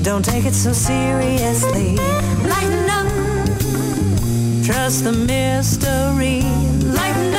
Don't take it so seriously. Lighten up. Trust the mystery. Lighten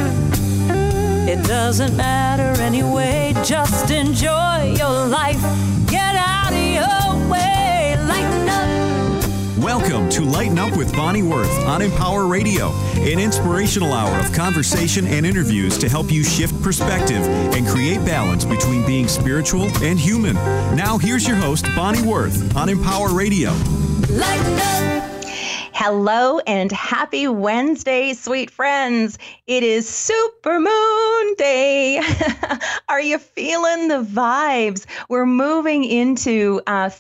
up. It doesn't matter anyway. Just enjoy your life. Get out of your way. Lighten up. Welcome to Lighten Up with Bonnie Worth on Empower Radio, an inspirational hour of conversation and interviews to help you shift perspective and create balance between being spiritual and human. Now here's your host, Bonnie Worth on Empower Radio. Lighten up. Hello and happy Wednesday, sweet friends. It is Super Moon Day. Are you feeling the vibes? We're moving into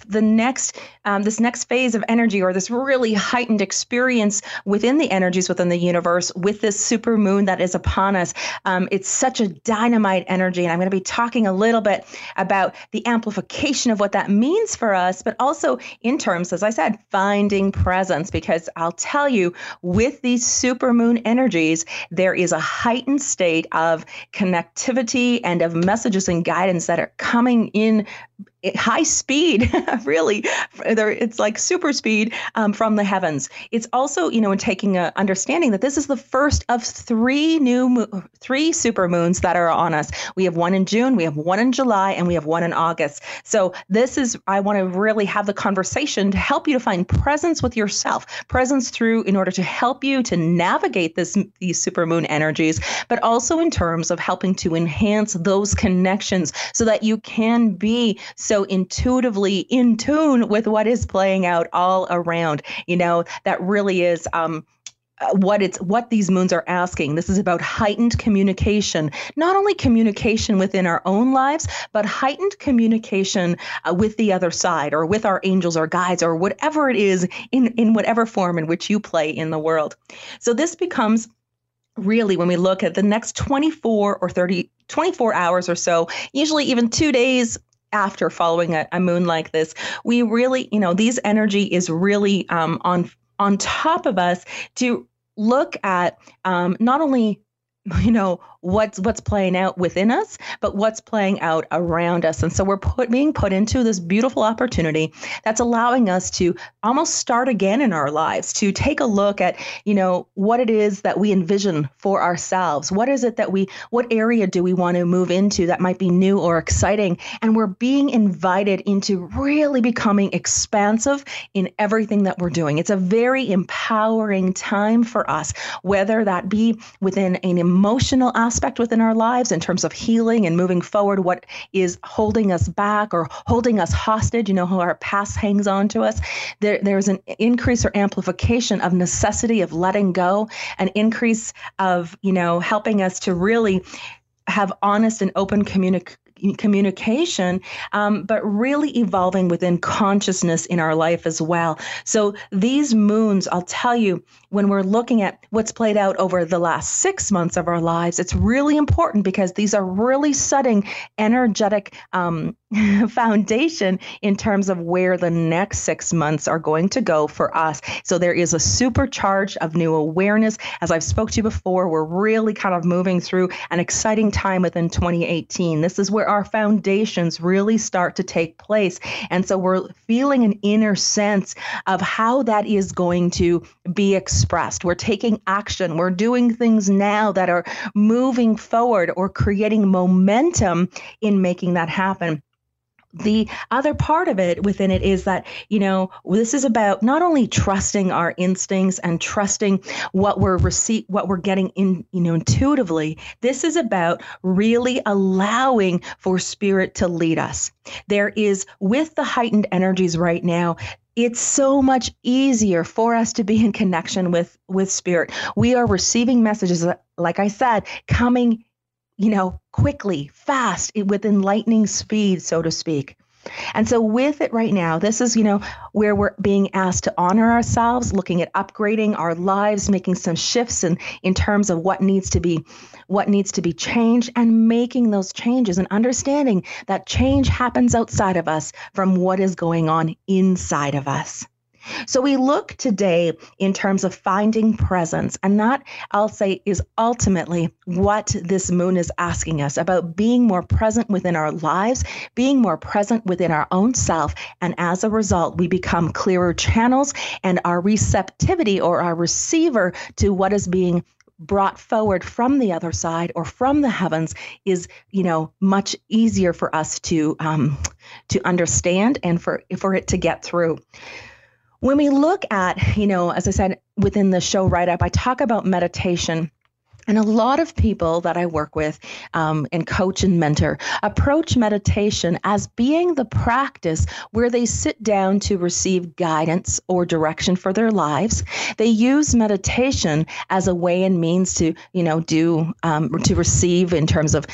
this next phase of energy, or this really heightened experience within the energies within the universe with this super moon that is upon us. It's such a dynamite energy, and I'm going to be talking a little bit about the amplification of what that means for us, but also in terms, as I said, finding presence, because I'll tell you, with these super moon energies, there is a heightened state of connectivity and of messages and guidance that are coming in high speed, really. It's like super speed from the heavens. It's also, in taking a understanding that this is the first of three super moons that are on us. We have one in June, we have one in July, and we have one in August. So I want to really have the conversation to help you to find presence with yourself, presence in order to help you to navigate these super moon energies, but also in terms of helping to enhance those connections so that you can be so intuitively in tune with what is playing out all around. That really is what these moons are asking. This is about heightened communication, not only communication within our own lives, but heightened communication with the other side, or with our angels or guides, or whatever it is in whatever form in which you play in the world. So this becomes really, when we look at the next 24 hours or so, usually even 2 days after following a moon like this, we really, these energy is really on top of us to look at not only, what's playing out within us, but what's playing out around us. And so we're being put into this beautiful opportunity that's allowing us to almost start again in our lives, to take a look at, what it is that we envision for ourselves. What area do we want to move into that might be new or exciting? And we're being invited into really becoming expansive in everything that we're doing. It's a very empowering time for us, whether that be within an emotional aspect within our lives in terms of healing and moving forward, what is holding us back or holding us hostage, how our past hangs on to us. There's an increase or amplification of necessity of letting go, an increase of, helping us to really have honest and open communication, but really evolving within consciousness in our life as well. So these moons, I'll tell you, when we're looking at what's played out over the last 6 months of our lives, it's really important because these are really setting energetic foundation in terms of where the next 6 months are going to go for us. So there is a supercharge of new awareness. As I've spoke to you before, we're really kind of moving through an exciting time within 2018. This is where our foundations really start to take place. And so we're feeling an inner sense of how that is going to be expressed. We're taking action. We're doing things now that are moving forward or creating momentum in making that happen. The other part of it within it is that, this is about not only trusting our instincts and trusting what we're getting in, intuitively. This is about really allowing for spirit to lead us. There is, with the heightened energies right now, it's so much easier for us to be in connection with spirit. We are receiving messages, like I said, coming quickly, fast, within lightning speed, so to speak. And so with it right now, this is, where we're being asked to honor ourselves, looking at upgrading our lives, making some shifts in terms of what needs to be changed, and making those changes and understanding that change happens outside of us from what is going on inside of us. So we look today in terms of finding presence, and that, I'll say, is ultimately what this moon is asking us about, being more present within our lives, being more present within our own self. And as a result, we become clearer channels, and our receptivity or our receiver to what is being brought forward from the other side or from the heavens is, much easier for us to understand and for it to get through. When we look at, as I said within the show write-up, I talk about meditation. And a lot of people that I work with and coach and mentor approach meditation as being the practice where they sit down to receive guidance or direction for their lives. They use meditation as a way and means to, to receive in terms of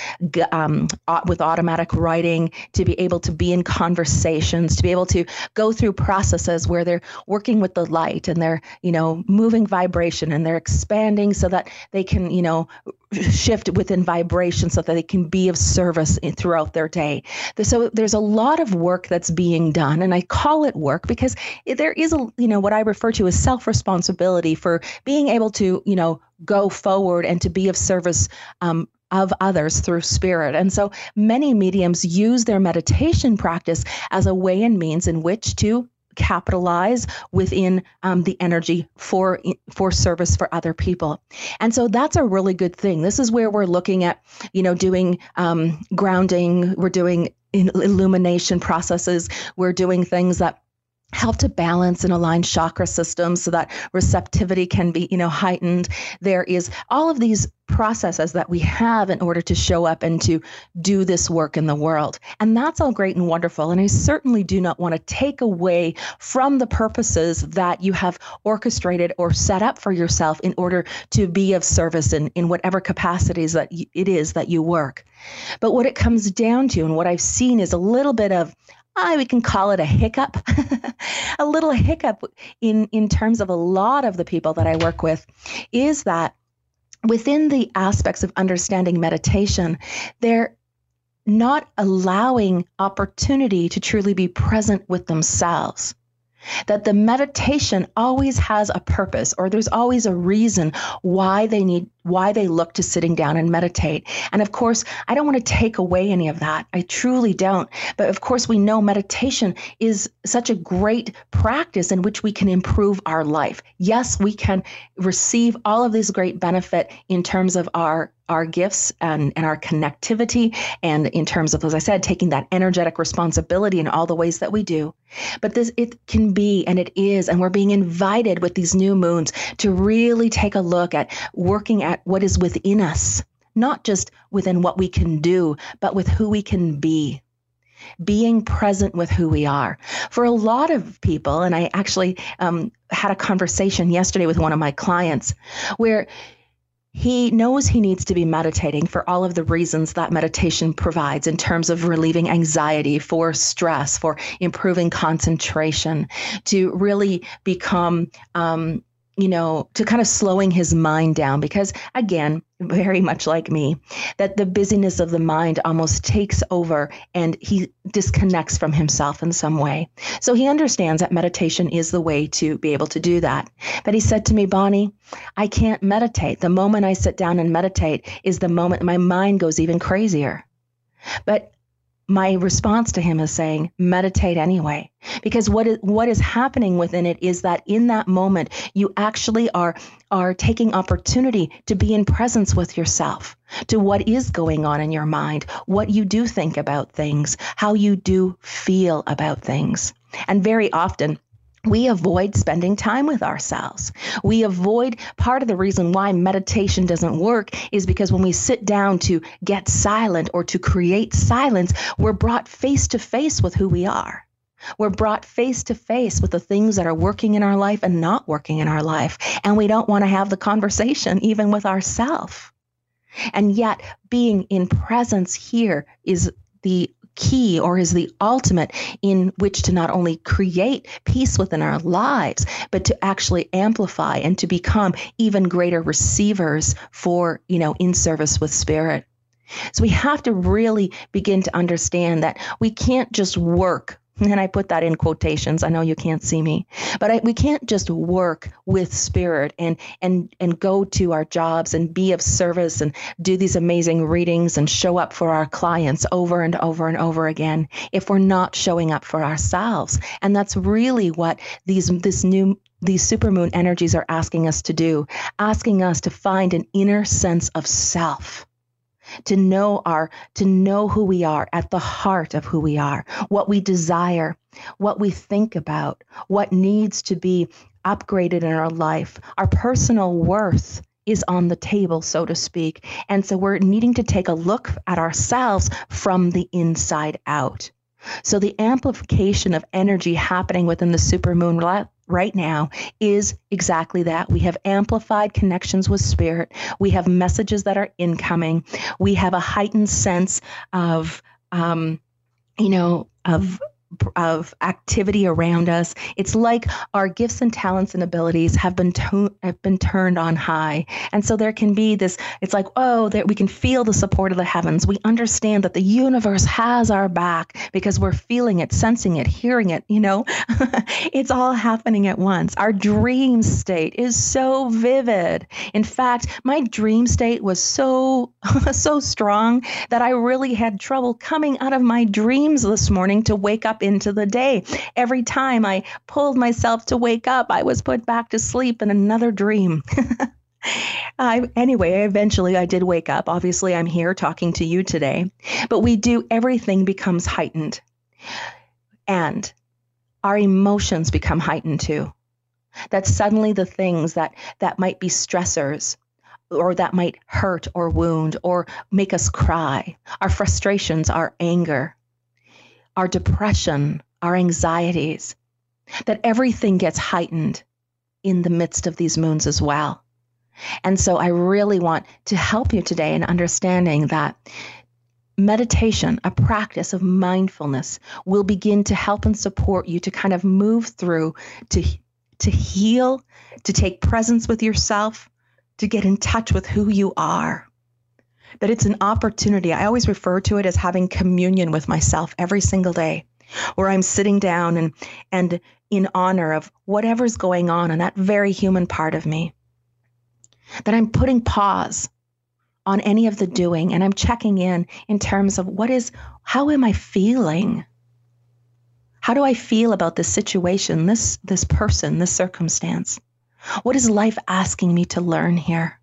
with automatic writing, to be able to be in conversations, to be able to go through processes where they're working with the light and they're, moving vibration and they're expanding so that they can, shift within vibration so that they can be of service throughout their day. So there's a lot of work that's being done, and I call it work because there is what I refer to as self-responsibility for being able to, go forward and to be of service of others through spirit. And so many mediums use their meditation practice as a way and means in which to capitalize within the energy for service for other people. And so that's a really good thing. This is where we're looking at, doing grounding, we're doing illumination processes, we're doing things that help to balance and align chakra systems so that receptivity can be, heightened. There is all of these processes that we have in order to show up and to do this work in the world. And that's all great and wonderful. And I certainly do not want to take away from the purposes that you have orchestrated or set up for yourself in order to be of service in whatever capacities that it is that you work. But what it comes down to, and what I've seen, is a little bit of, we can call it a hiccup, a little hiccup in terms of a lot of the people that I work with, is that within the aspects of understanding meditation, they're not allowing opportunity to truly be present with themselves. That the meditation always has a purpose, or there's always a reason why they look to sitting down and meditate. And of course, I don't want to take away any of that. I truly don't. But of course, we know meditation is such a great practice in which we can improve our life. Yes, we can receive all of this great benefit in terms of our gifts and our connectivity, and in terms of, as I said, taking that energetic responsibility in all the ways that we do. But it can be, and it is, and we're being invited with these new moons to really take a look at working at what is within us, not just within what we can do, but with who we can be. Being present with who we are. For a lot of people, and I actually had a conversation yesterday with one of my clients where he knows he needs to be meditating for all of the reasons that meditation provides in terms of relieving anxiety, for stress, for improving concentration, to really become, to kind of slowing his mind down. Because again, very much like me, that the busyness of the mind almost takes over and he disconnects from himself in some way. So he understands that meditation is the way to be able to do that. But he said to me, Bonnie, I can't meditate. The moment I sit down and meditate is the moment my mind goes even crazier. But my response to him is saying, meditate anyway, because what is happening within it is that in that moment, you actually are taking opportunity to be in presence with yourself, to what is going on in your mind, what you do think about things, how you do feel about things. And very often, we avoid spending time with ourselves. We avoid, part of the reason why meditation doesn't work is because when we sit down to get silent or to create silence, we're brought face to face with who we are. We're brought face to face with the things that are working in our life and not working in our life. And we don't want to have the conversation even with ourselves. And yet being in presence here is the key, or is the ultimate in which to not only create peace within our lives, but to actually amplify and to become even greater receivers for, in service with spirit. So we have to really begin to understand that we can't just work And I put that in quotations. I know you can't see me, but we can't just work with spirit and go to our jobs and be of service and do these amazing readings and show up for our clients over and over and over again if we're not showing up for ourselves. And that's really what these supermoon energies are asking us to do, asking us to find an inner sense of self. To know who we are, at the heart of who we are, what we desire, what we think about, what needs to be upgraded in our life. Our personal worth is on the table, so to speak. And so we're needing to take a look at ourselves from the inside out. So the amplification of energy happening within the supermoon right now is exactly that. We have amplified connections with spirit. We have messages that are incoming. We have a heightened sense of activity around us. It's like our gifts and talents and abilities have been turned on high. And so there can be this, it's like, that we can feel the support of the heavens. We understand that the universe has our back because we're feeling it, sensing it, hearing it, it's all happening at once. Our dream state is so vivid. In fact, my dream state was so strong that I really had trouble coming out of my dreams this morning to wake up into the day. Every time I pulled myself to wake up, I was put back to sleep in another dream. Eventually I did wake up. Obviously, I'm here talking to you today, but everything becomes heightened. And our emotions become heightened too. That suddenly the things that might be stressors, or that might hurt or wound or make us cry, our frustrations, our anger, our depression, our anxieties, that everything gets heightened in the midst of these moons as well. And so I really want to help you today in understanding that meditation, a practice of mindfulness, will begin to help and support you to kind of move through, to heal, to take presence with yourself, to get in touch with who you are. That it's an opportunity. I always refer to it as having communion with myself every single day, where I'm sitting down and in honor of whatever's going on in that very human part of me. That I'm putting pause on any of the doing and I'm checking in terms of how am I feeling? How do I feel about this situation, this person, this circumstance? What is life asking me to learn here?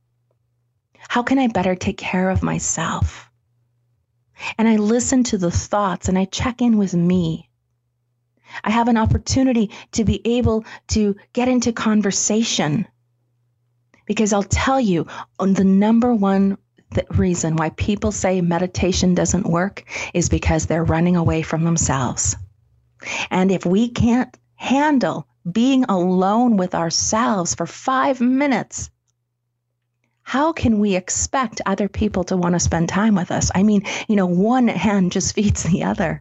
How can I better take care of myself? And I listen to the thoughts and I check in with me. I have an opportunity to be able to get into conversation. Because I'll tell you, the number one reason why people say meditation doesn't work is because they're running away from themselves. And if we can't handle being alone with ourselves for 5 minutes, how can we expect other people to want to spend time with us? I mean, one hand just feeds the other.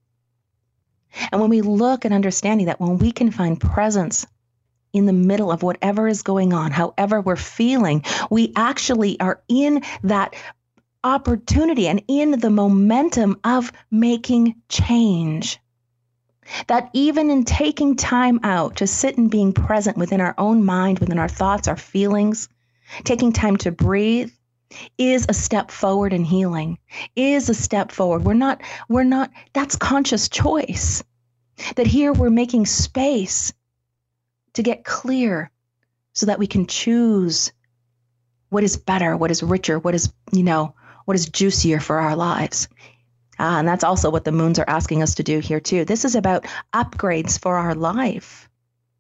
And when we look at understanding that when we can find presence in the middle of whatever is going on, however we're feeling, we actually are in that opportunity and in the momentum of making change. That even in taking time out to sit and being present within our own mind, within our thoughts, our feelings, taking time to breathe is a step forward in healing, is a step forward. We're not, that's conscious choice. That here we're making space to get clear so that we can choose what is better, what is richer, what is juicier for our lives. And that's also what the moons are asking us to do here too. This is about upgrades for our life.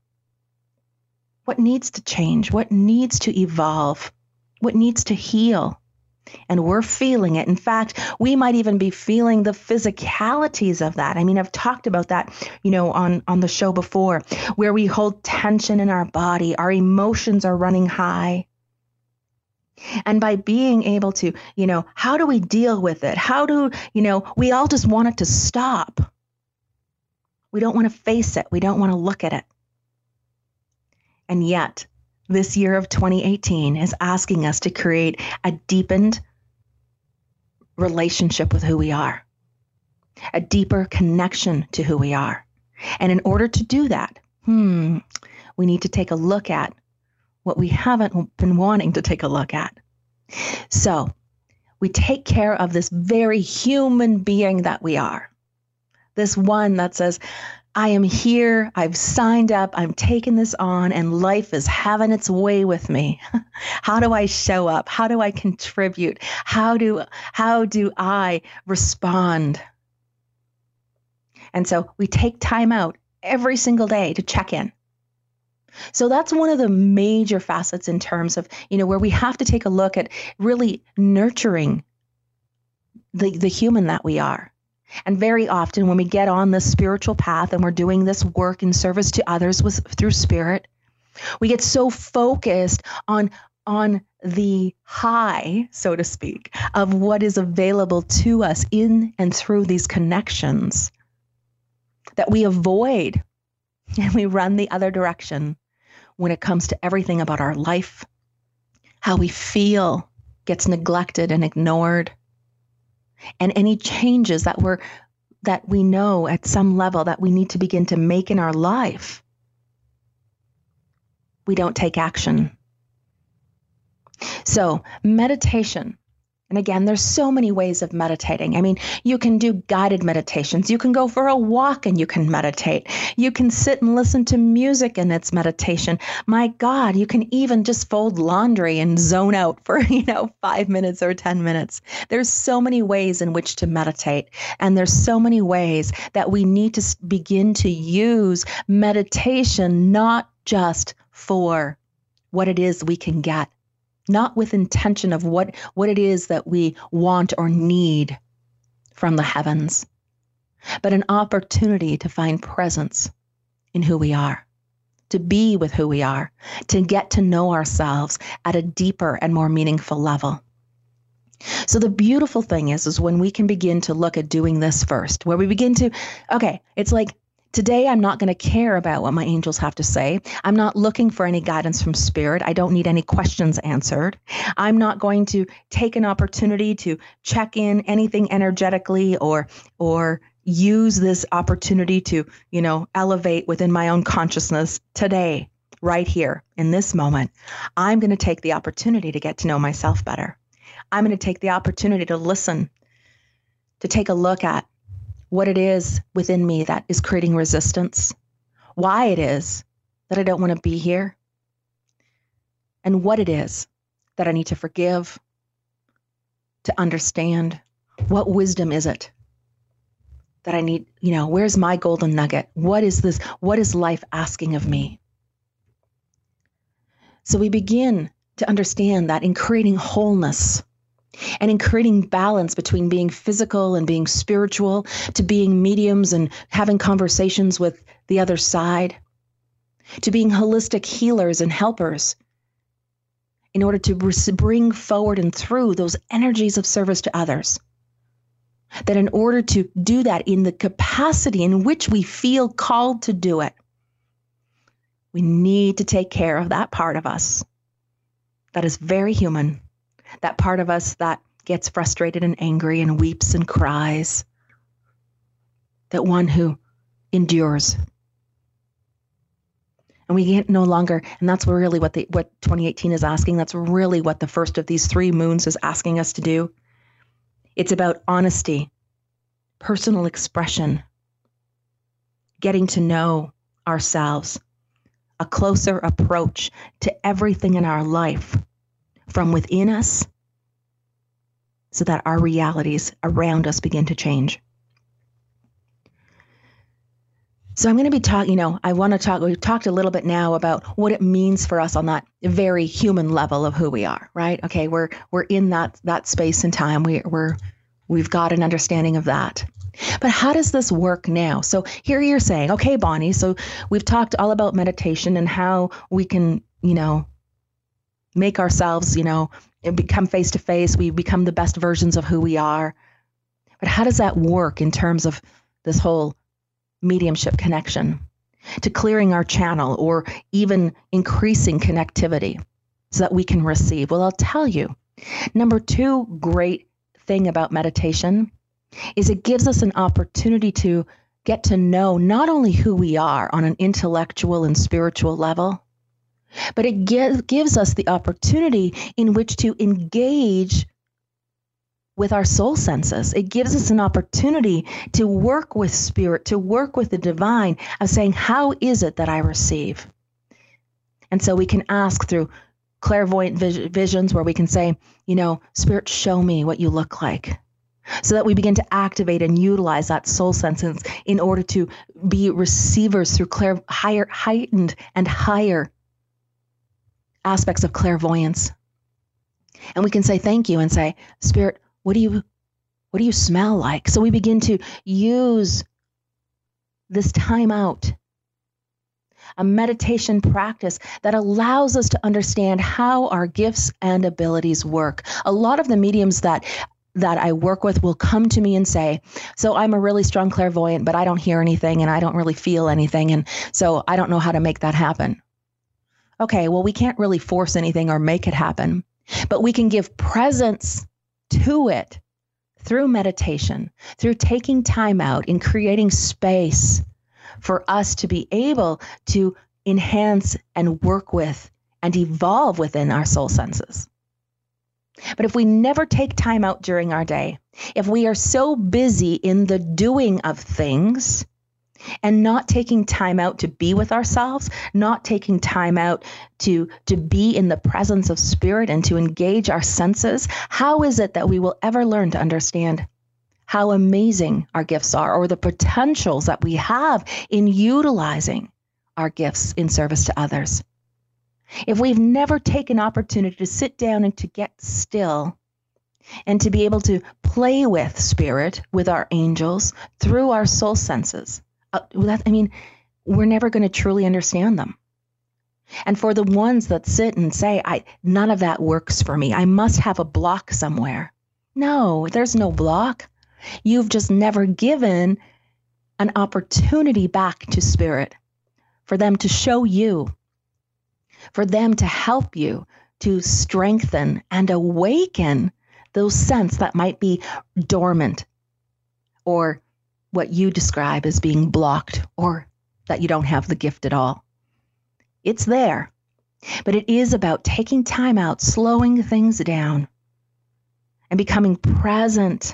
What needs to change? What needs to evolve? What needs to heal? And we're feeling it. In fact, we might even be feeling the physicalities of that. I mean, I've talked about that, on the show before, where we hold tension in our body, our emotions are running high. And by being able to, how do we deal with it? We all just want it to stop. We don't want to face it. We don't want to look at it. And yet, this year of 2018 is asking us to create a deepened relationship with who we are. a deeper connection to who we are. And in order to do that, we need to take a look at what we haven't been wanting to take a look at. So we take care of this very human being that we are. This one that says, I am here, I've signed up, I'm taking this on, and life is having its way with me. How do I show up? How do I contribute? How do I respond? And so we take time out every single day to check in. So that's one of the major facets in terms of, where we have to take a look at really nurturing the human that we are. And very often when we get on this spiritual path and we're doing this work in service to others through spirit, we get so focused on the high, so to speak, of what is available to us in and through these connections that we avoid and we run the other direction when it comes to everything about our life. How we feel gets neglected and ignored. And any changes that we know at some level that we need to begin to make in our life, we don't take action. So meditation. And again, there's so many ways of meditating. I mean, you can do guided meditations. You can go for a walk and you can meditate. You can sit and listen to music and it's meditation. My God, you can even just fold laundry and zone out for, 5 minutes or 10 minutes. There's so many ways in which to meditate. And there's so many ways that we need to begin to use meditation, not just for what it is we can get. Not with intention of what it is that we want or need from the heavens, but an opportunity to find presence in who we are, to be with who we are, to get to know ourselves at a deeper and more meaningful level. So the beautiful thing is when we can begin to look at doing this first, where we begin to, it's like, today, I'm not going to care about what my angels have to say. I'm not looking for any guidance from spirit. I don't need any questions answered. I'm not going to take an opportunity to check in anything energetically or use this opportunity to, elevate within my own consciousness today, right here in this moment. I'm going to take the opportunity to get to know myself better. I'm going to take the opportunity to listen, to take a look at what it is within me that is creating resistance, why it is that I don't want to be here, and what it is that I need to forgive, to understand. What wisdom is it that I need? Where's my golden nugget? What is this? What is life asking of me? So we begin to understand that in creating wholeness, and in creating balance between being physical and being spiritual, to being mediums and having conversations with the other side, to being holistic healers and helpers, in order to bring forward and through those energies of service to others. That in order to do that in the capacity in which we feel called to do it, we need to take care of that part of us that is very human. That part of us that gets frustrated and angry and weeps and cries. That one who endures. And we get no longer, and that's really what 2018 is asking. That's really what the first of these 3 moons is asking us to do. It's about honesty, personal expression, getting to know ourselves, a closer approach to everything in our life from within us, so that our realities around us begin to change. So I'm going to be talking, we've talked a little bit now about what it means for us on that very human level of who we are, right? Okay, we're in that space and time. We've got an understanding of that. But how does this work now? So here you're saying, okay, Bonnie, so we've talked all about meditation and how we can, make ourselves, become face to face. We become the best versions of who we are. But how does that work in terms of this whole mediumship connection to clearing our channel or even increasing connectivity so that we can receive? Well, I'll tell you, number 2 great thing about meditation is it gives us an opportunity to get to know not only who we are on an intellectual and spiritual level, but it gives us the opportunity in which to engage with our soul senses. It gives us an opportunity to work with spirit, to work with the divine, of saying, how is it that I receive? And so we can ask through clairvoyant visions where we can say, Spirit, show me what you look like. So that we begin to activate and utilize that soul senses in order to be receivers through heightened and higher aspects of clairvoyance. And we can say thank you and say, Spirit, what do you smell like? So we begin to use this time out, a meditation practice that allows us to understand how our gifts and abilities work. A lot of the mediums that I work with will come to me and say, so I'm a really strong clairvoyant, but I don't hear anything and I don't really feel anything. And so I don't know how to make that happen. Okay, well, we can't really force anything or make it happen, but we can give presence to it through meditation, through taking time out and creating space for us to be able to enhance and work with and evolve within our soul senses. But if we never take time out during our day, if we are so busy in the doing of things and not taking time out to be with ourselves, not taking time out to be in the presence of spirit and to engage our senses, how is it that we will ever learn to understand how amazing our gifts are, or the potentials that we have in utilizing our gifts in service to others? If we've never taken opportunity to sit down and to get still and to be able to play with spirit, with our angels, through our soul senses, we're never going to truly understand them. And for the ones that sit and say, none of that works for me, I must have a block somewhere. No, there's no block. You've just never given an opportunity back to spirit for them to show you, for them to help you to strengthen and awaken those senses that might be dormant, or what you describe as being blocked, or that you don't have the gift at all. It's there, but it is about taking time out, slowing things down, and becoming present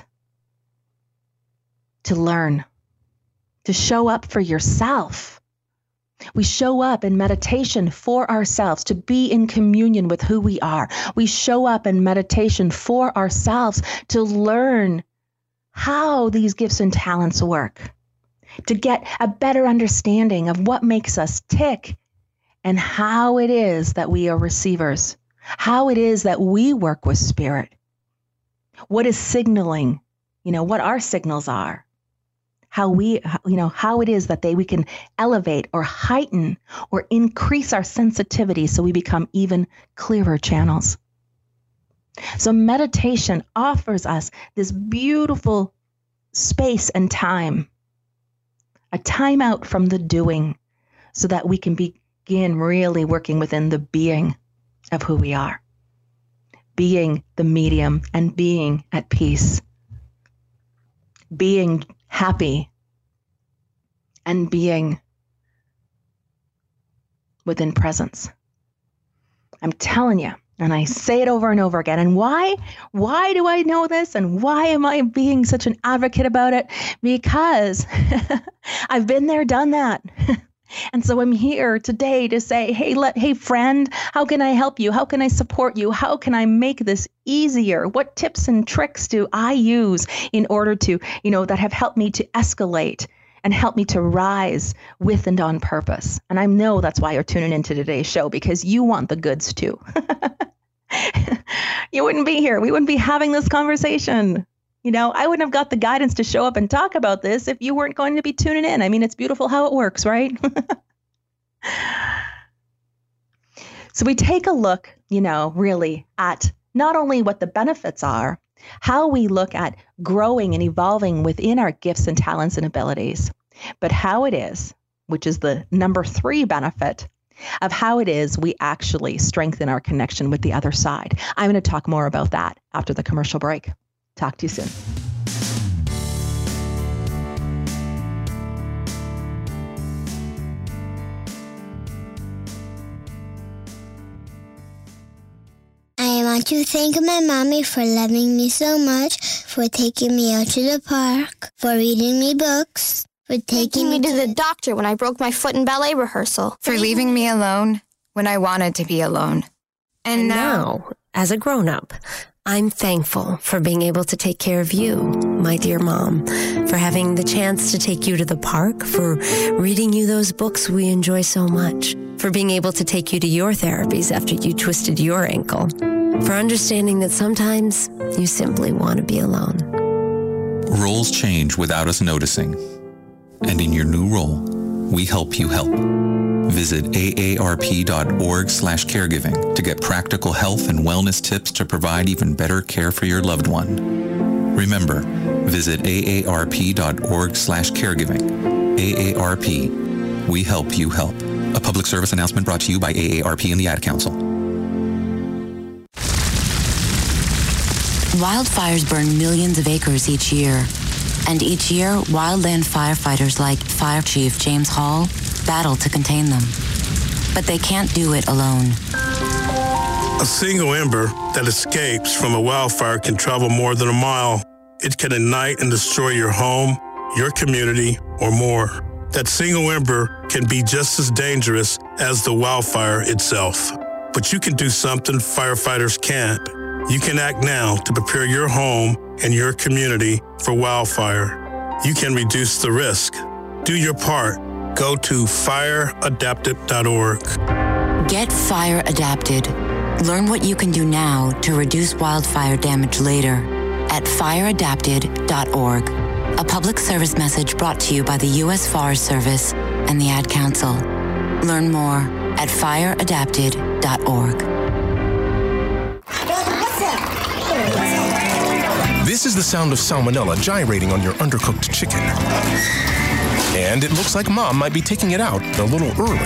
to learn, to show up for yourself. We show up in meditation for ourselves, to be in communion with who we are. We show up in meditation for ourselves to learn how these gifts and talents work, to get a better understanding of what makes us tick and how it is that we are receivers, how it is that we work with spirit, what is signaling, what our signals are. How it is that we can elevate or heighten or increase our sensitivity so we become even clearer channels. So meditation offers us this beautiful space and time, a time out from the doing, so that we can begin really working within the being of who we are, being the medium and being at peace, being happy, and being within presence. I'm telling you, and I say it over and over again. And why do I know this? And why am I being such an advocate about it? Because I've been there, done that. And so I'm here today to say, hey friend, how can I help you? How can I support you? How can I make this easier? What tips and tricks do I use in order to, that have helped me to escalate and help me to rise with and on purpose? And I know that's why you're tuning into today's show, because you want the goods too. You wouldn't be here. We wouldn't be having this conversation. I wouldn't have got the guidance to show up and talk about this if you weren't going to be tuning in. I mean, it's beautiful how it works, right? So we take a look, really at not only what the benefits are, how we look at growing and evolving within our gifts and talents and abilities, but how it is, which is the number 3 benefit of how it is we actually strengthen our connection with the other side. I'm going to talk more about that after the commercial break. Talk to you soon. want to thank my mommy for loving me so much, for taking me out to the park, for reading me books, for taking me to the doctor when I broke my foot in ballet rehearsal, for leaving me alone when I wanted to be alone. And now, as a grown-up, I'm thankful for being able to take care of you, my dear mom, for having the chance to take you to the park, for reading you those books we enjoy so much, for being able to take you to your therapies after you twisted your ankle, for understanding that sometimes you simply want to be alone. Roles change without us noticing. And in your new role, we help you help. Visit aarp.org/caregiving to get practical health and wellness tips to provide even better care for your loved one. Remember, visit aarp.org/caregiving. AARP. We help you help. A public service announcement brought to you by AARP and the Ad Council. Wildfires burn millions of acres each year. And each year, wildland firefighters like Fire Chief James Hall battle to contain them. But they can't do it alone. A single ember that escapes from a wildfire can travel more than a mile. It can ignite and destroy your home, your community, or more. That single ember can be just as dangerous as the wildfire itself. But you can do something firefighters can't. You can act now to prepare your home and your community for wildfire. You can reduce the risk. Do your part. Go to fireadapted.org. Get Fire Adapted. Learn what you can do now to reduce wildfire damage later at fireadapted.org. A public service message brought to you by the U.S. Forest Service and the Ad Council. Learn more at fireadapted.org. This is the sound of salmonella gyrating on your undercooked chicken. And it looks like Mom might be taking it out a little early.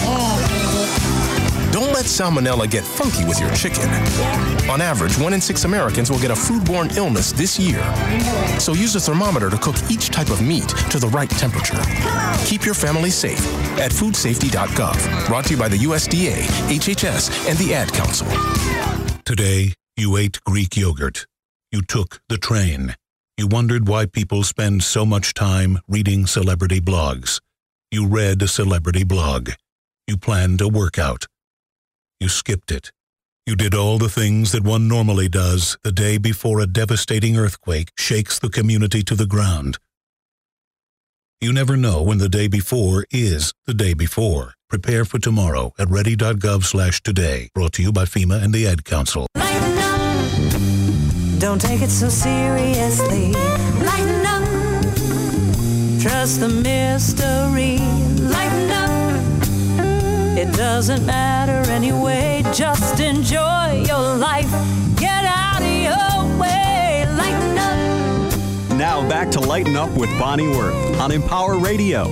Don't let salmonella get funky with your chicken. On average, 1 in 6 Americans will get a foodborne illness this year. So use a thermometer to cook each type of meat to the right temperature. Keep your family safe at foodsafety.gov. Brought to you by the USDA, HHS, and the Ad Council. Today, you ate Greek yogurt. You took the train. You wondered why people spend so much time reading celebrity blogs. You read a celebrity blog. You planned a workout. You skipped it. You did all the things that one normally does the day before a devastating earthquake shakes the community to the ground. You never know when the day before is the day before. Prepare for tomorrow at ready.gov/today. Brought to you by FEMA and the Ad Council. Don't take it so seriously. Lighten up. Trust the mystery. Lighten up. It doesn't matter anyway. Just enjoy your life. Get out of your way. Lighten up. Now back to Lighten Up with Bonnie Worth on Empower Radio.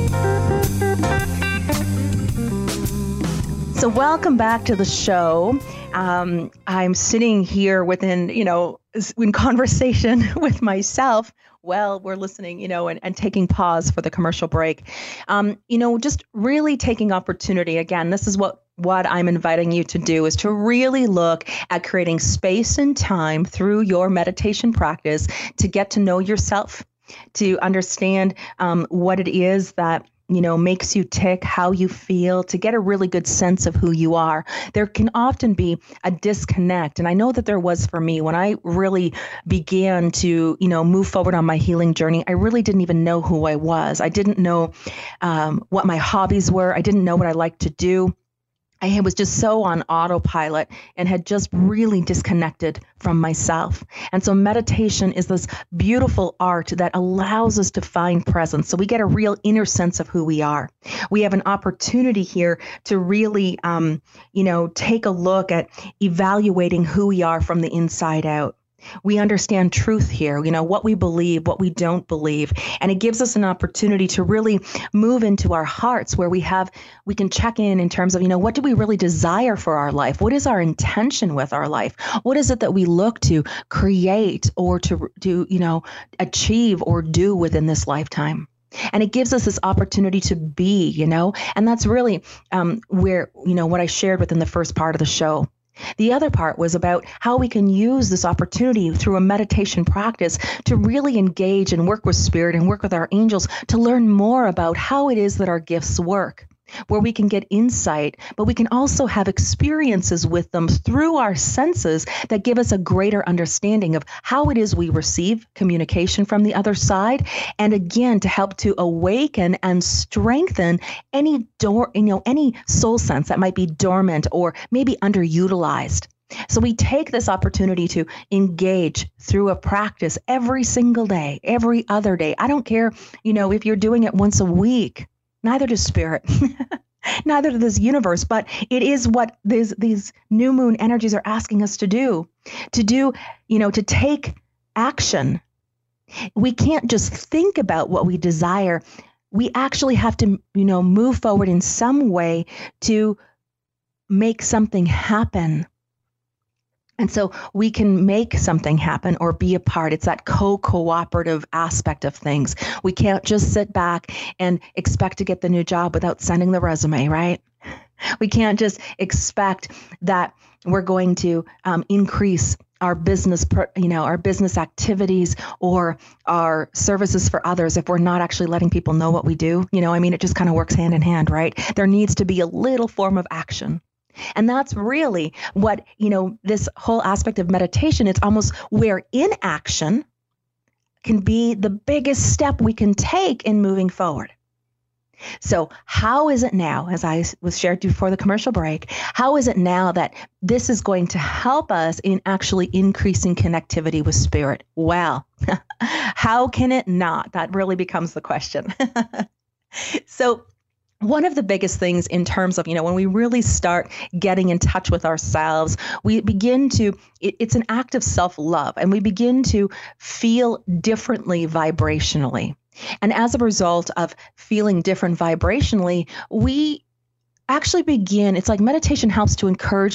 So welcome back to the show. I'm sitting here in conversation with myself while we're listening, and taking pause for the commercial break. Just really taking opportunity. Again, this is what I'm inviting you to do, is to really look at creating space and time through your meditation practice to get to know yourself, to understand what it is that makes you tick, how you feel, to get a really good sense of who you are. There can often be a disconnect. And I know that there was for me when I really began to, move forward on my healing journey. I really didn't even know who I was. I didn't know what my hobbies were. I didn't know what I liked to do. I was just so on autopilot and had just really disconnected from myself. And so meditation is this beautiful art that allows us to find presence. So we get a real inner sense of who we are. We have an opportunity here to really, take a look at evaluating who we are from the inside out. We understand truth here, what we believe, what we don't believe. And it gives us an opportunity to really move into our hearts where we can check in terms of, what do we really desire for our life? What is our intention with our life? What is it that we look to create or to achieve or do within this lifetime? And it gives us this opportunity to be, and that's really where, what I shared within the first part of the show. The other part was about how we can use this opportunity through a meditation practice to really engage and work with spirit and work with our angels to learn more about how it is that our gifts work, where we can get insight, but we can also have experiences with them through our senses that give us a greater understanding of how it is we receive communication from the other side. And again, to help to awaken and strengthen any soul sense that might be dormant or maybe underutilized. So we take this opportunity to engage through a practice every single day, every other day. I don't care, if you're doing it once a week. Neither does spirit, neither does this universe, but it is what these new moon energies are asking us to do, to take action. We can't just think about what we desire. We actually have to, move forward in some way to make something happen. And so we can make something happen or be a part. It's that cooperative aspect of things. We can't just sit back and expect to get the new job without sending the resume, right? We can't just expect that we're going to increase our business, our business activities or our services for others if we're not actually letting people know what we do. It just kind of works hand in hand, right? There needs to be a little form of action. And that's really what, this whole aspect of meditation, it's almost where inaction can be the biggest step we can take in moving forward. So how is it now, as I was shared before the commercial break, how is it now that this is going to help us in actually increasing connectivity with spirit? Well, how can it not? That really becomes the question. So one of the biggest things in terms of, when we really start getting in touch with ourselves, we begin to, it's an act of self-love, and we begin to feel differently vibrationally. And as a result of feeling different vibrationally, we actually begin, it's like meditation helps to encourage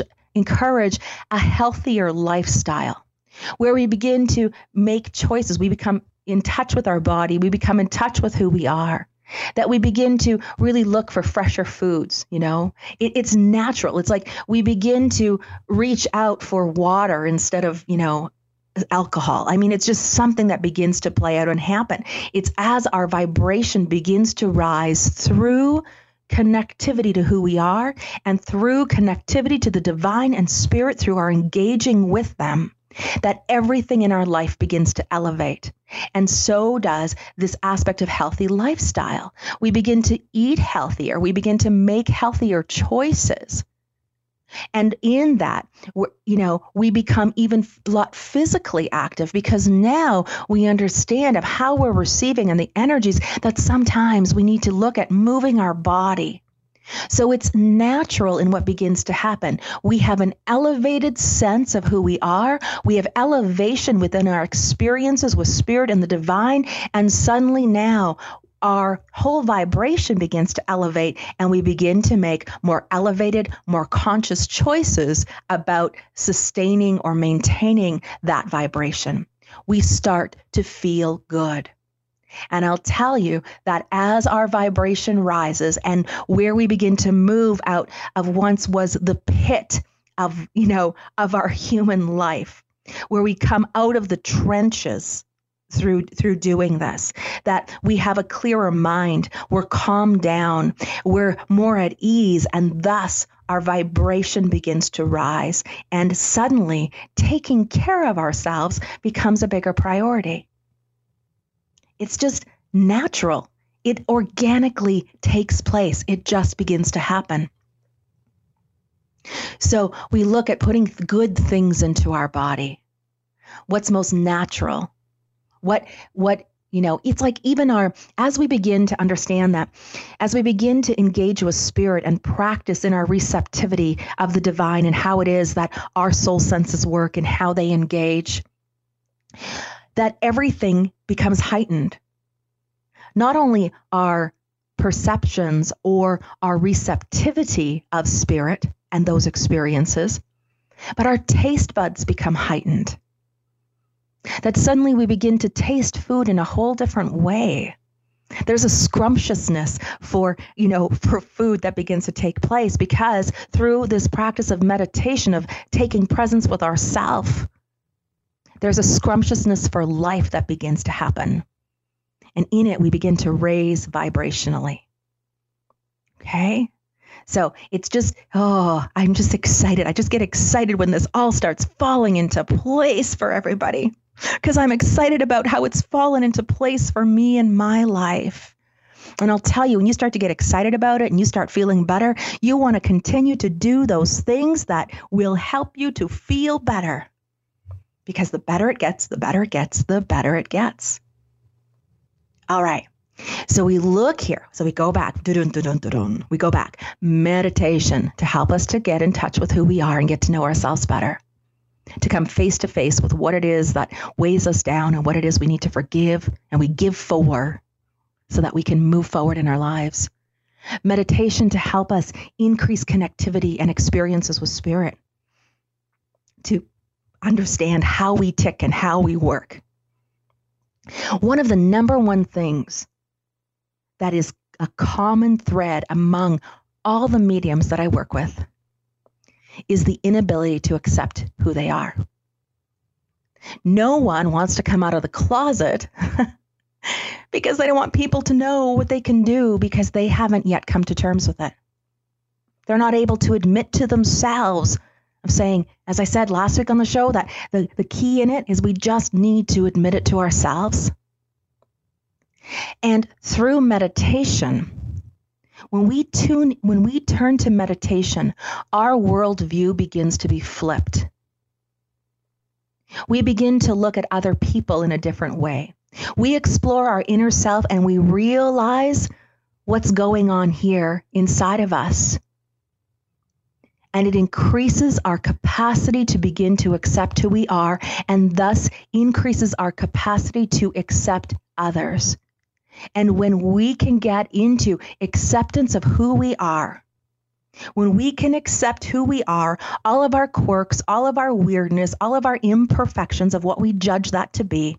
a healthier lifestyle, where we begin to make choices. We become in touch with our body. We become in touch with who we are. That we begin to really look for fresher foods, It's natural. It's like we begin to reach out for water instead of, alcohol. It's just something that begins to play out and happen. It's as our vibration begins to rise through connectivity to who we are and through connectivity to the divine and spirit through our engaging with them, that everything in our life begins to elevate. And so does this aspect of healthy lifestyle. We begin to eat healthier. We begin to make healthier choices. And in that, we become even a lot physically active, because now we understand of how we're receiving and the energies that sometimes we need to look at moving our body. So it's natural in what begins to happen. We have an elevated sense of who we are. We have elevation within our experiences with spirit and the divine. And suddenly now our whole vibration begins to elevate, and we begin to make more elevated, more conscious choices about sustaining or maintaining that vibration. We start to feel good. And I'll tell you that as our vibration rises and where we begin to move out of once was the pit of, of our human life, where we come out of the trenches through doing this, that we have a clearer mind, we're calmed down, we're more at ease, and thus our vibration begins to rise. And suddenly taking care of ourselves becomes a bigger priority. It's just natural. It organically takes place. It just begins to happen. So we look at putting good things into our body. What's most natural? What it's like even as we begin to understand that, as we begin to engage with spirit and practice in our receptivity of the divine and how it is that our soul senses work and how they engage, that everything becomes heightened. Not only our perceptions or our receptivity of spirit and those experiences, but our taste buds become heightened. That suddenly we begin to taste food in a whole different way. There's a scrumptiousness for food that begins to take place, because through this practice of meditation, of taking presence with ourself, there's a scrumptiousness for life that begins to happen. And in it, we begin to raise vibrationally. Okay? So it's just, I'm just excited. I just get excited when this all starts falling into place for everybody, because I'm excited about how it's fallen into place for me in my life. And I'll tell you, when you start to get excited about it and you start feeling better, you want to continue to do those things that will help you to feel better. Because the better it gets, the better it gets, the better it gets. All right. So we look here. So we go back. We go back. Meditation to help us to get in touch with who we are and get to know ourselves better. To come face to face with what it is that weighs us down and what it is we need to forgive, and we give forward so that we can move forward in our lives. Meditation to help us increase connectivity and experiences with spirit. To understand how we tick and how we work. One of the number one things that is a common thread among all the mediums that I work with is the inability to accept who they are. No one wants to come out of the closet because they don't want people to know what they can do, because they haven't yet come to terms with it. They're not able to admit to themselves of saying, as I said last week on the show, that the key in it is we just need to admit it to ourselves. And through meditation, when we turn to meditation, our worldview begins to be flipped. We begin to look at other people in a different way. We explore our inner self and we realize what's going on here inside of us. And it increases our capacity to begin to accept who we are, and thus increases our capacity to accept others. And when we can get into acceptance of who we are, when we can accept who we are, all of our quirks, all of our weirdness, all of our imperfections of what we judge that to be,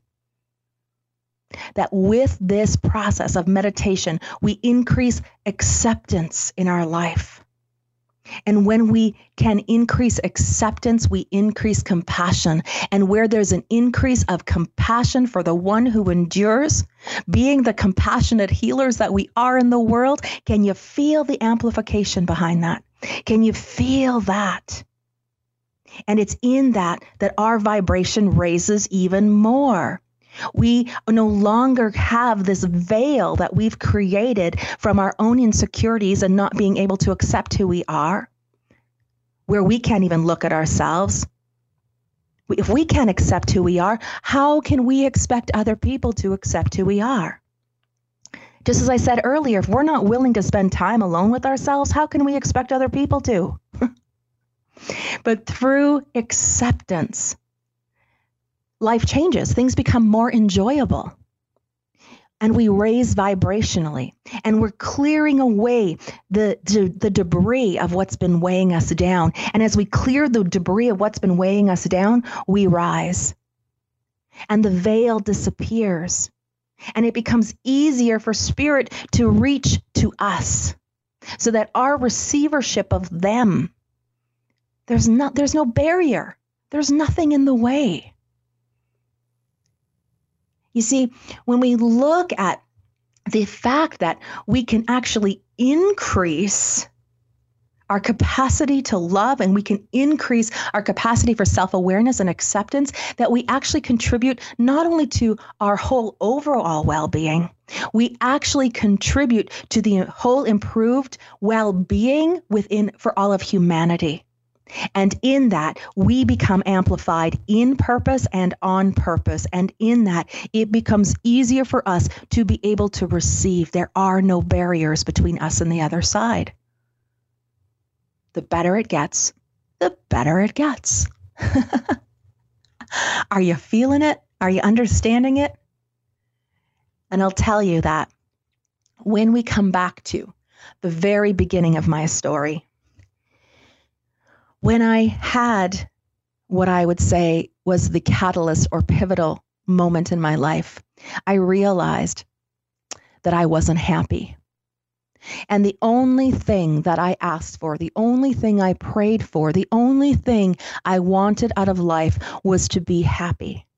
that with this process of meditation, we increase acceptance in our life. And when we can increase acceptance, we increase compassion. And where there's an increase of compassion for the one who endures, being the compassionate healers that we are in the world, can you feel the amplification behind that? Can you feel that? And it's in that our vibration raises even more. We no longer have this veil that we've created from our own insecurities and not being able to accept who we are, where we can't even look at ourselves. If we can't accept who we are, how can we expect other people to accept who we are? Just as I said earlier, if we're not willing to spend time alone with ourselves, how can we expect other people to? But through acceptance, life changes. Things become more enjoyable. And we raise vibrationally. And we're clearing away the debris of what's been weighing us down. And as we clear the debris of what's been weighing us down, we rise. And the veil disappears. And it becomes easier for spirit to reach to us, so that our receivership of them, there's no barrier. There's nothing in the way. You see, when we look at the fact that we can actually increase our capacity to love, and we can increase our capacity for self-awareness and acceptance, that we actually contribute not only to our whole overall well-being, we actually contribute to the whole improved well-being for all of humanity. And in that, we become amplified in purpose and on purpose. And in that, it becomes easier for us to be able to receive. There are no barriers between us and the other side. The better it gets, the better it gets. Are you feeling it? Are you understanding it? And I'll tell you that when we come back to the very beginning of my story, when I had what I would say was the catalyst or pivotal moment in my life, I realized that I wasn't happy. And the only thing that I asked for, the only thing I prayed for, the only thing I wanted out of life was to be happy.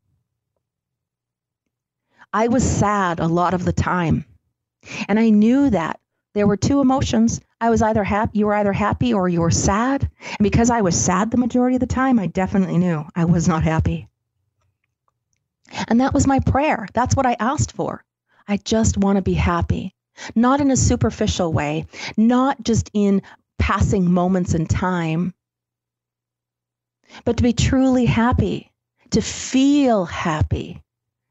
I was sad a lot of the time. And I knew that there were two emotions. I was either happy, you were either happy or you were sad. And because I was sad the majority of the time, I definitely knew I was not happy. And that was my prayer. That's what I asked for. I just want to be happy. Not in a superficial way, not just in passing moments in time, but to be truly happy, to feel happy,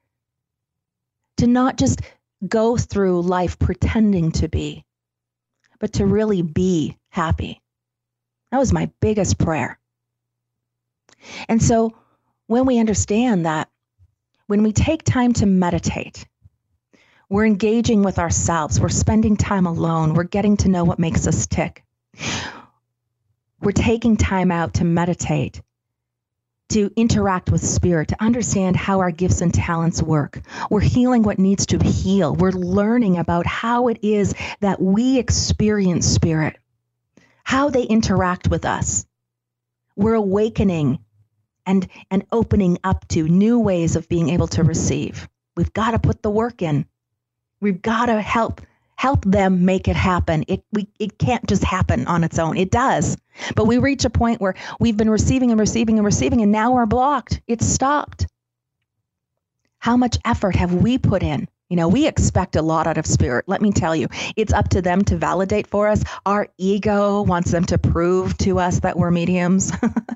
to not just go through life pretending to be, but to really be happy. That was my biggest prayer. And so when we understand that, when we take time to meditate, we're engaging with ourselves. We're spending time alone. We're getting to know what makes us tick. We're taking time out to meditate, to interact with spirit, to understand how our gifts and talents work. We're healing what needs to heal. We're learning about how it is that we experience spirit, how they interact with us. We're awakening and opening up to new ways of being able to receive. We've got to put the work in. We've got to help them make it happen. It can't just happen on its own. It does. But we reach a point where we've been receiving and receiving and receiving, and now we're blocked. It's stopped. How much effort have we put in? We expect a lot out of spirit. Let me tell you, it's up to them to validate for us. Our ego wants them to prove to us that we're mediums.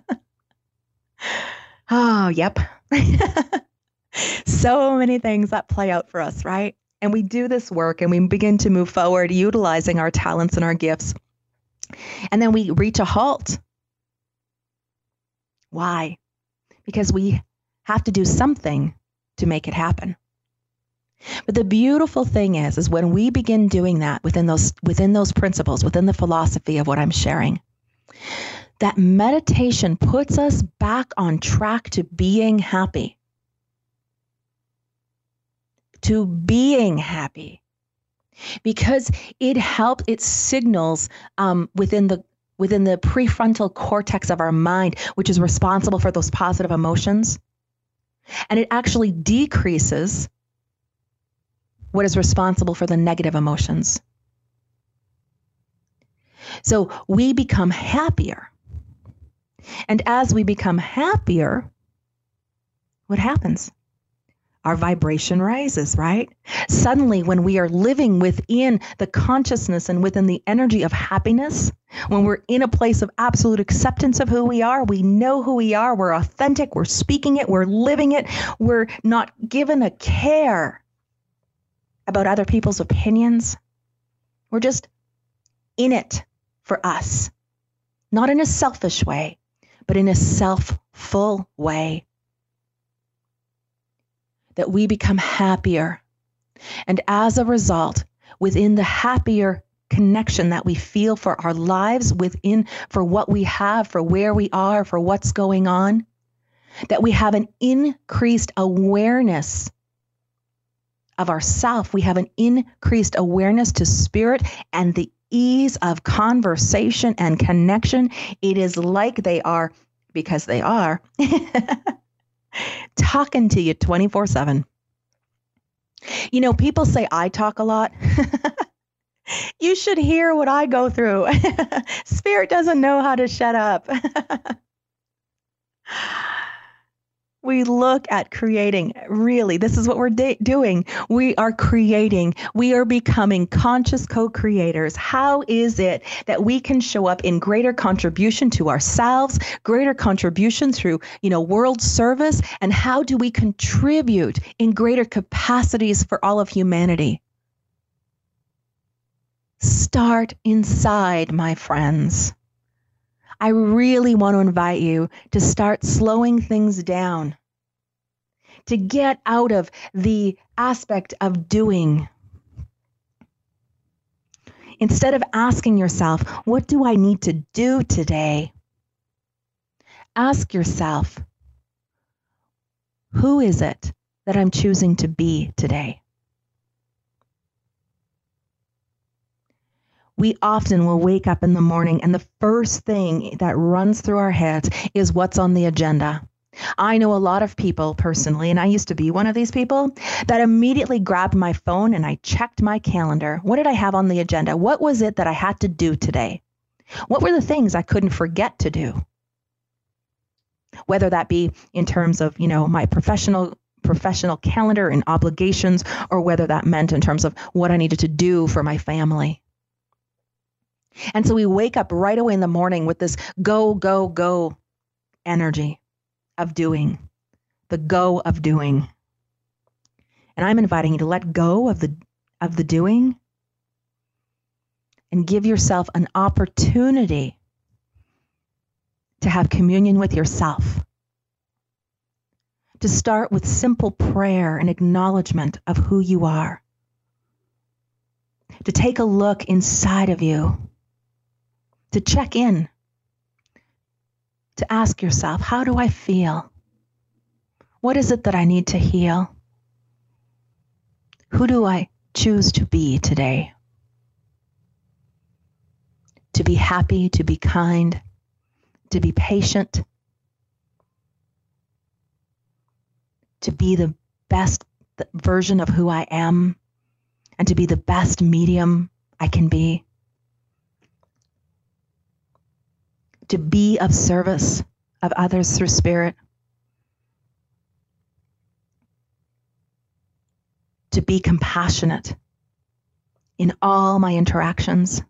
Oh, yep. So many things that play out for us, right? And we do this work and we begin to move forward utilizing our talents and our gifts. And then we reach a halt. Why? Because we have to do something to make it happen. But the beautiful thing is when we begin doing that within those principles, within the philosophy of what I'm sharing, that meditation puts us back on track to being happy. To being happy, because it signals within the prefrontal cortex of our mind, which is responsible for those positive emotions, and it actually decreases what is responsible for the negative emotions. So we become happier, and as we become happier, what happens? Our vibration rises, right? Suddenly, when we are living within the consciousness and within the energy of happiness, when we're in a place of absolute acceptance of who we are, we know who we are, we're authentic, we're speaking it, we're living it, we're not given a care about other people's opinions. We're just in it for us, not in a selfish way, but in a self-full way. That we become happier. And as a result, within the happier connection that we feel for our lives, for what we have, for where we are, for what's going on, that we have an increased awareness of ourself. We have an increased awareness to spirit and the ease of conversation and connection. It is like they are, because they are, talking to you 24/7. People say I talk a lot. You should hear what I go through. Spirit doesn't know how to shut up. We look at creating. Really, this is what we're doing. We are creating. We are becoming conscious co-creators. How is it that we can show up in greater contribution to ourselves, greater contribution through, world service? And how do we contribute in greater capacities for all of humanity? Start inside, my friends. I really want to invite you to start slowing things down, to get out of the aspect of doing. Instead of asking yourself, what do I need to do today? Ask yourself, who is it that I'm choosing to be today? We often will wake up in the morning and the first thing that runs through our heads is what's on the agenda. I know a lot of people personally, and I used to be one of these people, that immediately grabbed my phone and I checked my calendar. What did I have on the agenda? What was it that I had to do today? What were the things I couldn't forget to do? Whether that be in terms of, my professional calendar and obligations, or whether that meant in terms of what I needed to do for my family. And so we wake up right away in the morning with this go, go, go energy of doing, the go of doing. And I'm inviting you to let go of the doing and give yourself an opportunity to have communion with yourself. To start with simple prayer and acknowledgement of who you are. To take a look inside of you. To check in. To ask yourself, how do I feel? What is it that I need to heal? Who do I choose to be today? To be happy, to be kind, to be patient, to be the best version of who I am, and to be the best medium I can be. To be of service of others through spirit. To be compassionate in all my interactions.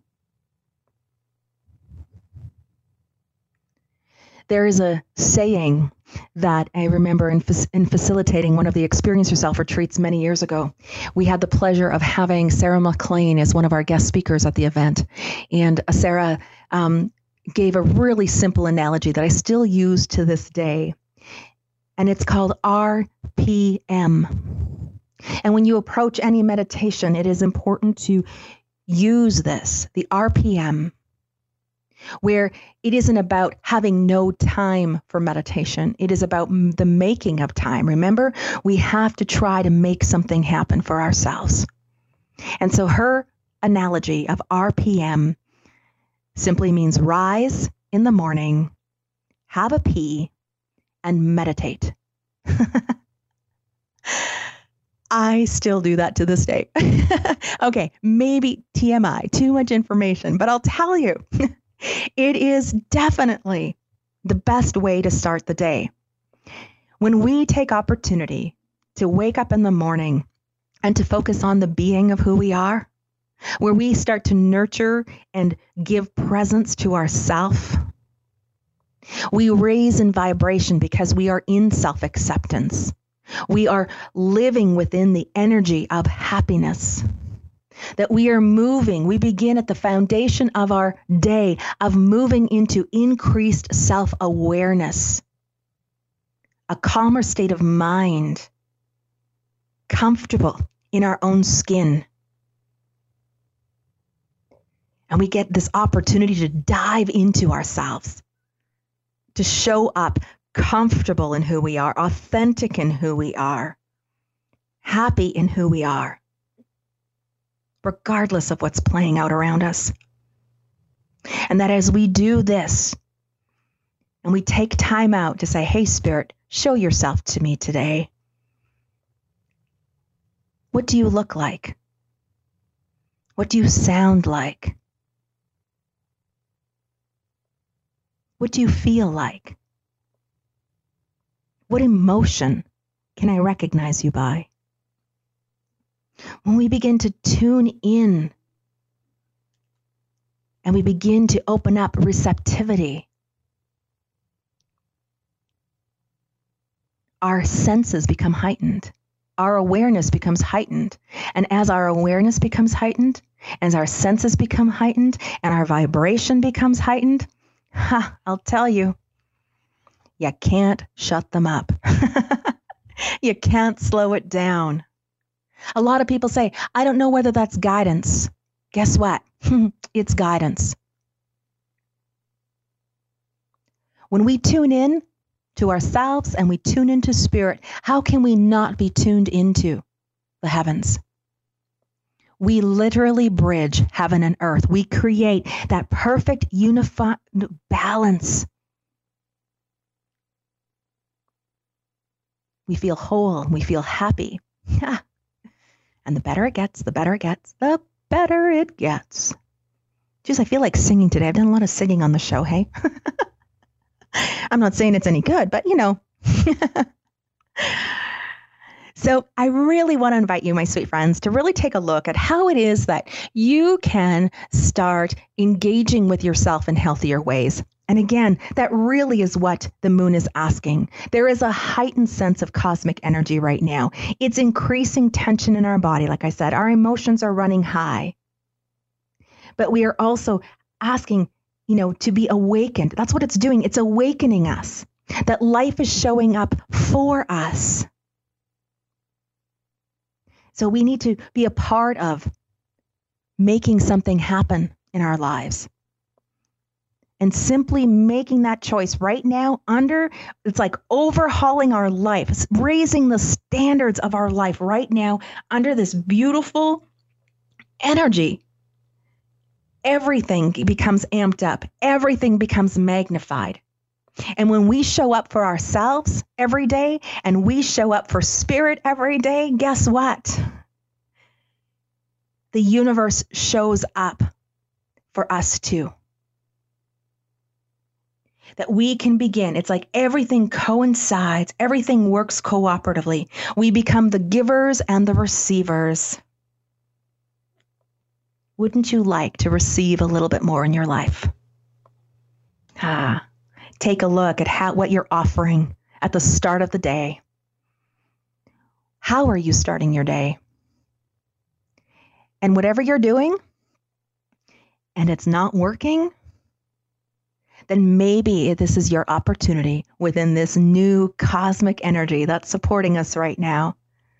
There is a saying that I remember in facilitating one of the Experience Yourself retreats many years ago. We had the pleasure of having Sarah McLean as one of our guest speakers at the event. And Sarah gave a really simple analogy that I still use to this day. And it's called RPM. And when you approach any meditation, it is important to use this, the RPM, where it isn't about having no time for meditation. It is about the making of time. Remember, we have to try to make something happen for ourselves. And so her analogy of RPM simply means rise in the morning, have a pee, and meditate. I still do that to this day. Okay, maybe TMI, too much information, but I'll tell you, it is definitely the best way to start the day. When we take opportunity to wake up in the morning and to focus on the being of who we are, where we start to nurture and give presence to ourself, we raise in vibration because we are in self-acceptance. We are living within the energy of happiness. That we are moving. We begin at the foundation of our day of moving into increased self-awareness, a calmer state of mind, comfortable in our own skin. And we get this opportunity to dive into ourselves, to show up comfortable in who we are, authentic in who we are, happy in who we are, regardless of what's playing out around us. And that as we do this, and we take time out to say, hey, Spirit, show yourself to me today. What do you look like? What do you sound like? What do you feel like? What emotion can I recognize you by? When we begin to tune in and we begin to open up receptivity, our senses become heightened. Our awareness becomes heightened. And as our awareness becomes heightened, as our senses become heightened, and our vibration becomes heightened, I'll tell you, you can't shut them up. You can't slow it down. A lot of people say, I don't know whether that's guidance. Guess what? It's guidance. When we tune in to ourselves and we tune into spirit, how can we not be tuned into the heavens? We literally bridge heaven and earth. We create that perfect unified balance. We feel whole. We feel happy. And the better it gets, the better it gets, the better it gets. Geez, I feel like singing today. I've done a lot of singing on the show, hey? I'm not saying it's any good, but you know. So I really want to invite you, my sweet friends, to really take a look at how it is that you can start engaging with yourself in healthier ways. And again, that really is what the moon is asking. There is a heightened sense of cosmic energy right now. It's increasing tension in our body. Like I said, our emotions are running high. But we are also asking, to be awakened. That's what it's doing. It's awakening us. That life is showing up for us. So we need to be a part of making something happen in our lives. And simply making that choice right now it's like overhauling our life, it's raising the standards of our life right now under this beautiful energy. Everything becomes amped up. Everything becomes magnified. And when we show up for ourselves every day and we show up for spirit every day, guess what? The universe shows up for us too. That we can begin. It's like everything coincides. Everything works cooperatively. We become the givers and the receivers. Wouldn't you like to receive a little bit more in your life? Take a look at what you're offering at the start of the day. How are you starting your day? And whatever you're doing, and it's not working, then maybe this is your opportunity within this new cosmic energy that's supporting us right now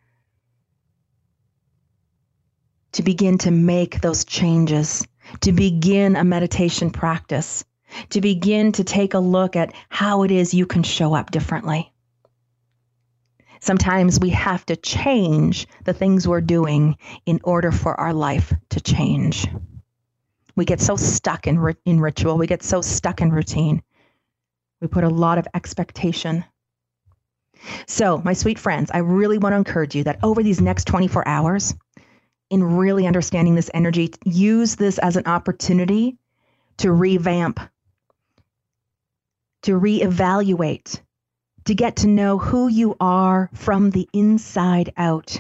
to begin to make those changes, to begin a meditation practice, to begin to take a look at how it is you can show up differently. Sometimes we have to change the things we're doing in order for our life to change. We get so stuck in ritual. We get so stuck in routine. We put a lot of expectation. So, my sweet friends, I really want to encourage you that over these next 24 hours, in really understanding this energy, use this as an opportunity to revamp, to reevaluate, to get to know who you are from the inside out.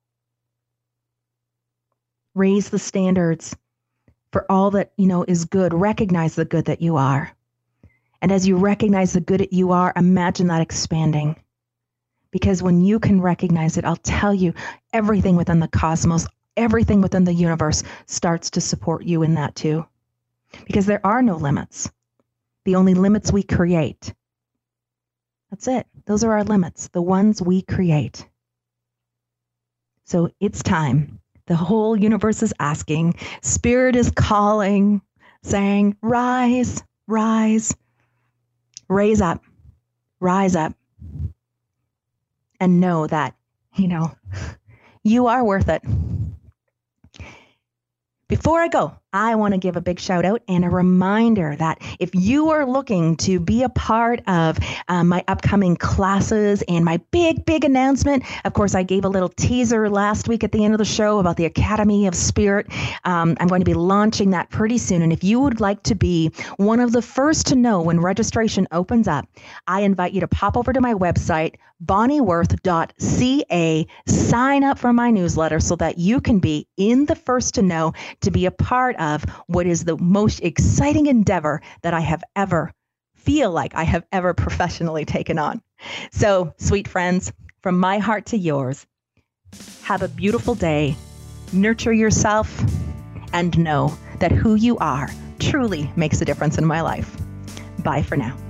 Raise the standards for all that, is good. Recognize the good that you are. And as you recognize the good that you are, imagine that expanding. Because when you can recognize it, I'll tell you, everything within the cosmos, everything within the universe starts to support you in that too. Because there are no limits. The only limits we create. That's it. Those are our limits, the ones we create. So it's time. The whole universe is asking. Spirit is calling, saying, rise, rise, raise up, rise up. And know that, you are worth it. Before I go, I want to give a big shout out and a reminder that if you are looking to be a part of my upcoming classes and my big announcement, of course, I gave a little teaser last week at the end of the show about the Academy of Spirit. I'm going to be launching that pretty soon. And if you would like to be one of the first to know when registration opens up, I invite you to pop over to my website, bonnieworth.ca, sign up for my newsletter so that you can be in the first to know to be a part of what is the most exciting endeavor that I have ever professionally taken on. So, sweet friends, from my heart to yours, have a beautiful day, nurture yourself, and know that who you are truly makes a difference in my life. Bye for now.